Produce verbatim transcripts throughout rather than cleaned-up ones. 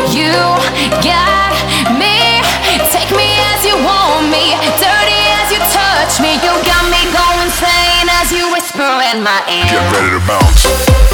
you got me. Take me as you want me, dirty as you touch me. You got me going insane as you whisper in my ear. Get ready to bounce.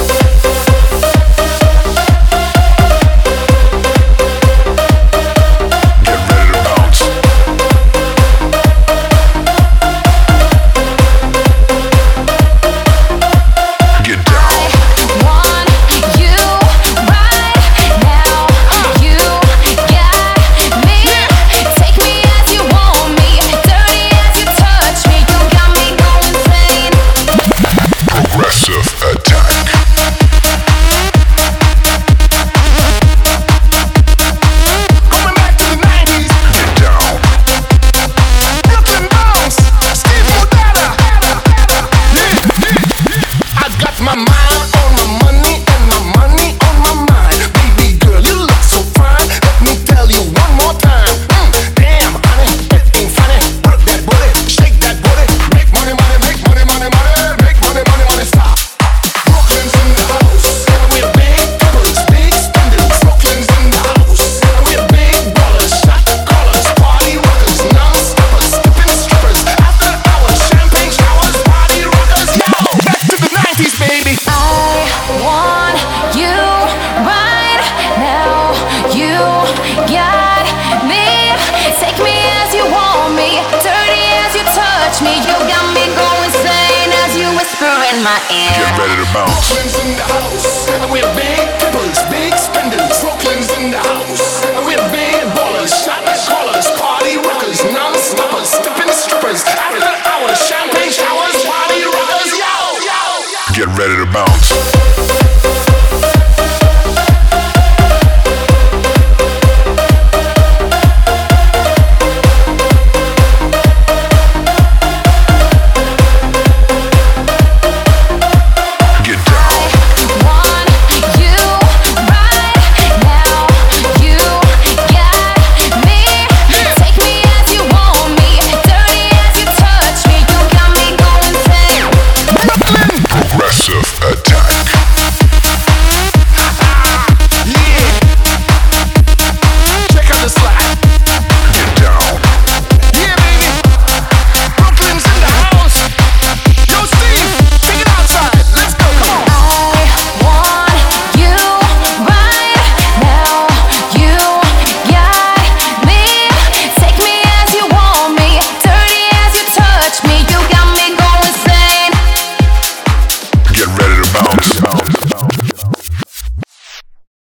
My ear. Get ready to bounce. Brooklyn's in the house, and we're big pimpers, big spenders. Brooklyn's in the house, and we're big ballers, shot callers, party rockers, non-stoppers, stepping strippers. After hours, champagne showers, party rockers, yo, yo, yo. Get ready to bounce.